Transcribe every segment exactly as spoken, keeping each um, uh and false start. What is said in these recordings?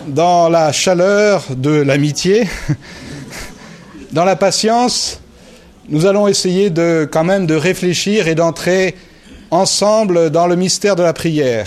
dans la chaleur de l'amitié, dans la patience, nous allons essayer de, quand même de réfléchir et d'entrer ensemble dans le mystère de la prière,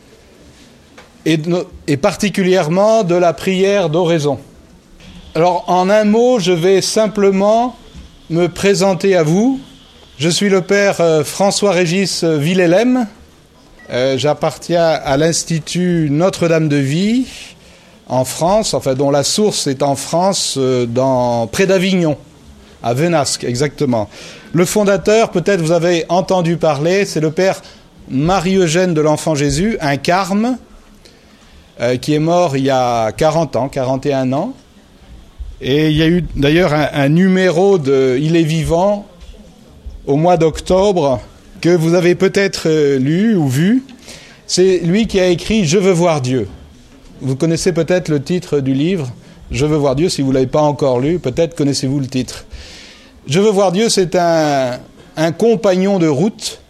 et, de, et particulièrement de la prière d'oraison. Alors, en un mot, je vais simplement me présenter à vous. Je suis le père euh, François-Régis Villelem. Euh, j'appartiens à l'Institut Notre-Dame de Vie en France, enfin dont la source est en France, euh, dans, près d'Avignon, à Venasque exactement. Le fondateur, peut-être vous avez entendu parler, c'est le père Marie-Eugène de l'Enfant Jésus, un carme, euh, qui est mort il y a quarante ans, quarante et un ans. Et il y a eu d'ailleurs un, un numéro de « Il est vivant » au mois d'octobre, que vous avez peut-être euh, lu ou vu. C'est lui qui a écrit « Je veux voir Dieu ». Vous connaissez peut-être le titre du livre « Je veux voir Dieu ». Si vous ne l'avez pas encore lu, peut-être connaissez-vous le titre. « Je veux voir Dieu », c'est un, un compagnon de route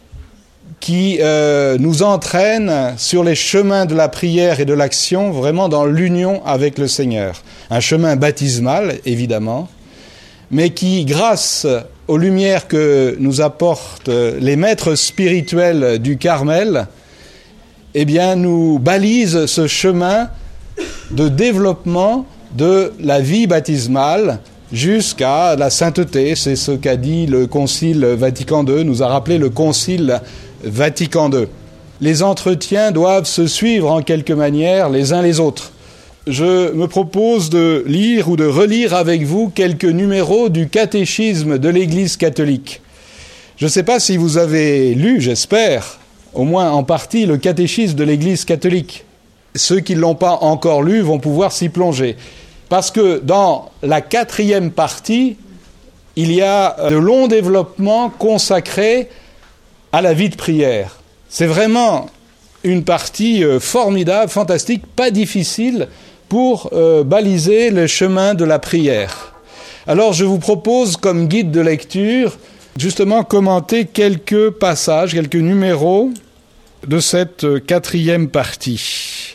qui euh, nous entraîne sur les chemins de la prière et de l'action, vraiment dans l'union avec le Seigneur. Un chemin baptismal, évidemment, mais qui, grâce aux lumières que nous apportent les maîtres spirituels du Carmel, eh bien, nous balise ce chemin de développement de la vie baptismale jusqu'à la sainteté. C'est ce qu'a dit le Concile Vatican deux, nous a rappelé le Concile Vatican deux. Les entretiens doivent se suivre en quelque manière les uns les autres. Je me propose de lire ou de relire avec vous quelques numéros du catéchisme de l'Église catholique. Je ne sais pas si vous avez lu, j'espère, au moins en partie, le catéchisme de l'Église catholique. Ceux qui ne l'ont pas encore lu vont pouvoir s'y plonger. Parce que dans la quatrième partie, il y a de longs développements consacrés à la vie de prière. C'est vraiment une partie formidable, fantastique, pas difficile pour euh, baliser le chemin de la prière. Alors je vous propose comme guide de lecture justement commenter quelques passages, quelques numéros de cette quatrième partie.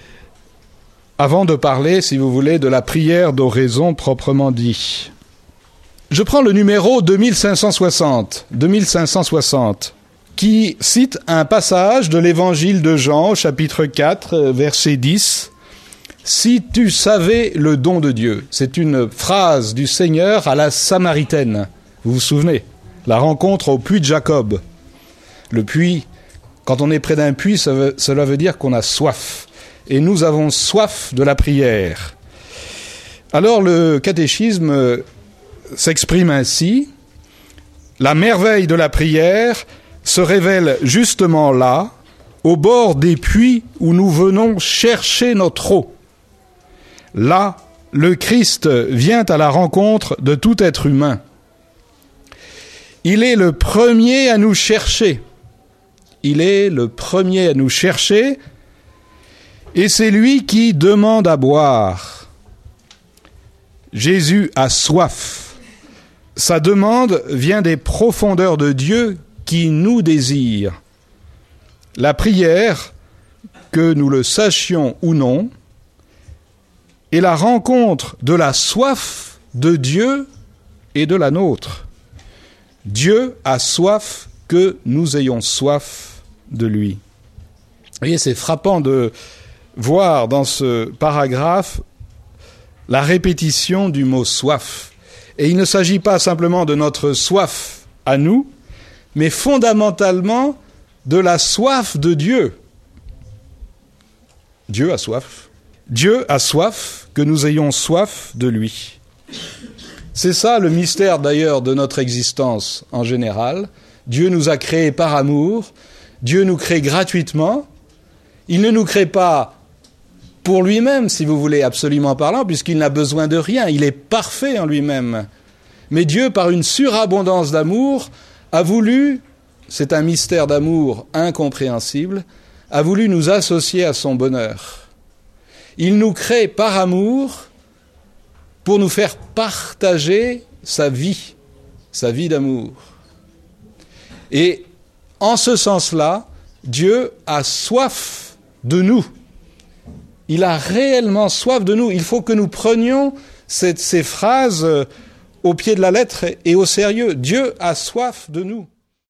Avant de parler, si vous voulez, de la prière d'oraison proprement dit. Je prends le numéro deux mille cinq cent soixante, deux mille cinq cent soixante, qui cite un passage de l'évangile de Jean, chapitre quatre, verset dix. « Si tu savais le don de Dieu », c'est une phrase du Seigneur à la Samaritaine. Vous vous souvenez, la rencontre au puits de Jacob. Le puits, quand on est près d'un puits, ça veut, cela veut dire qu'on a soif. Et nous avons soif de la prière. Alors le catéchisme s'exprime ainsi. « La merveille de la prière se révèle justement là, au bord des puits où nous venons chercher notre eau. Là, le Christ vient à la rencontre de tout être humain. Il est le premier à nous chercher. Il est le premier à nous chercher, et c'est lui qui demande à boire. Jésus a soif. Sa demande vient des profondeurs de Dieu qui nous désire. La prière, que nous le sachions ou non, est la rencontre de la soif de Dieu et de la nôtre. Dieu a soif que nous ayons soif de lui. Vous voyez, c'est frappant de voir dans ce paragraphe la répétition du mot soif. Et il ne s'agit pas simplement de notre soif à nous, mais fondamentalement de la soif de Dieu. Dieu a soif. Dieu a soif que nous ayons soif de lui. C'est ça le mystère d'ailleurs de notre existence en général. Dieu nous a créés par amour. Dieu nous crée gratuitement. Il ne nous crée pas pour lui-même, si vous voulez, absolument parlant, puisqu'il n'a besoin de rien. Il est parfait en lui-même. Mais Dieu, par une surabondance d'amour, a voulu, c'est un mystère d'amour incompréhensible, a voulu nous associer à son bonheur. Il nous crée par amour pour nous faire partager sa vie, sa vie d'amour. Et en ce sens-là, Dieu a soif de nous. Il a réellement soif de nous. Il faut que nous prenions cette, ces phrases au pied de la lettre et au sérieux. Dieu a soif de nous.